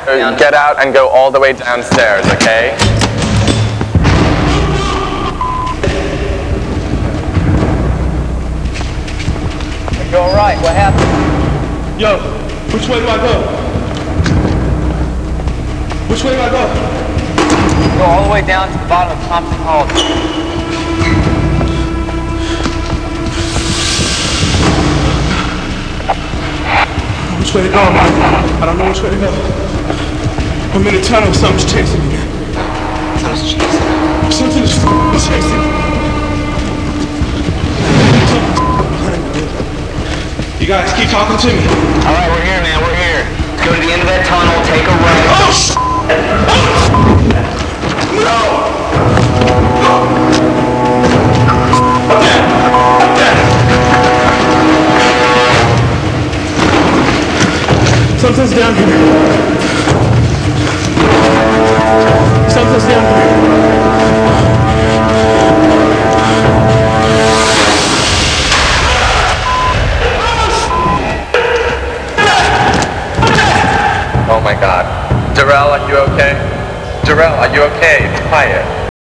get out and go all the way downstairs, okay? Are you alright? What happened? Yo, which way do I go? Which way do I go? Go all the way down to the bottom of Thompson Hall. Which way to go, man? I don't know which way to go. I'm in a tunnel, something's chasing me. Something's chasing you. Something's chasing me. You guys keep talking to me. Alright, we're here, man, we're here. Let's go to the end of that tunnel, take a right. Oh, shit! No! Something's down here. Something's down here. Oh my God. Darrell, are you okay? Darrell, are you okay? Be quiet.